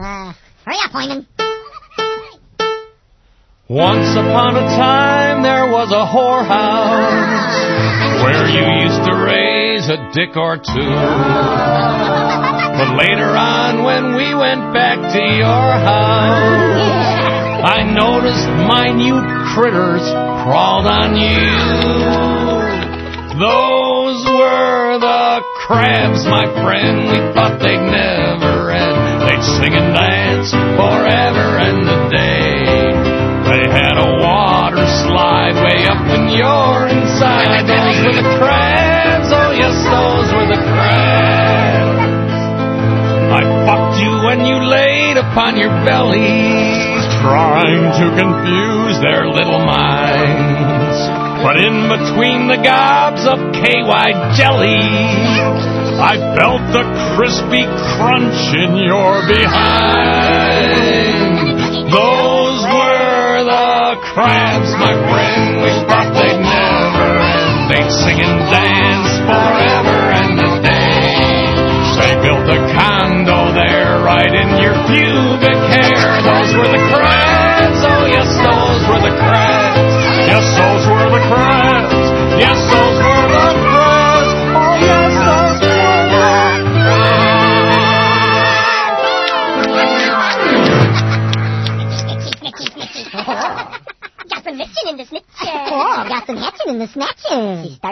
Hurry up, Hyman. Once upon a time there was a whorehouse where you used to raise a dick or two. But later on when we went back to your house, I noticed minute critters crawled on you. Those were the crabs, my friend. We thought they'd never end. They'd sing and dance forever and a day. They had a water slide way up in your inside. Those were the crabs, oh yes, those were the crabs. I fucked you when you laid upon your belly, trying to confuse their little minds. But in between the gobs of KY jelly, I felt the crispy crunch in your behind. Those were the crabs, my friend. We thought they'd never end. They'd sing and dance forever and a day. They built a condo there right in your pubic hair. Those were the crabs, oh yes, those were the crabs. Yes, those were the crabs. Yes, those were the crabs. Oh yes, those Got some hitchin' in the snitches. Oh, got some hitchin' in the snatches.